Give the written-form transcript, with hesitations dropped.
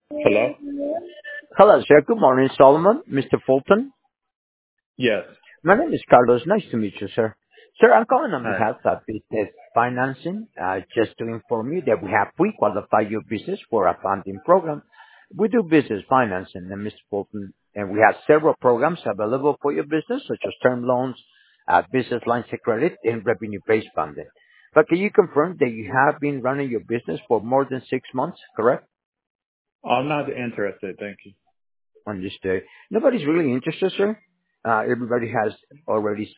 Hello? Hello, sir. Good morning, Solomon, Mr. Fulton. Yes. My name is Carlos. Nice to meet you, sir. Sir, I'm calling on Hi. behalf of Business Financing, just to inform you that we have pre-qualified your business for a funding program. We do business financing, and Mr. Fulton, and we have several programs available for your business, such as term loans, business lines of credit, and revenue-based funding. But can you confirm that you have been running your business for more than 6 months, correct? I'm not interested, thank you. Understood. Nobody's really interested, sir. Everybody has already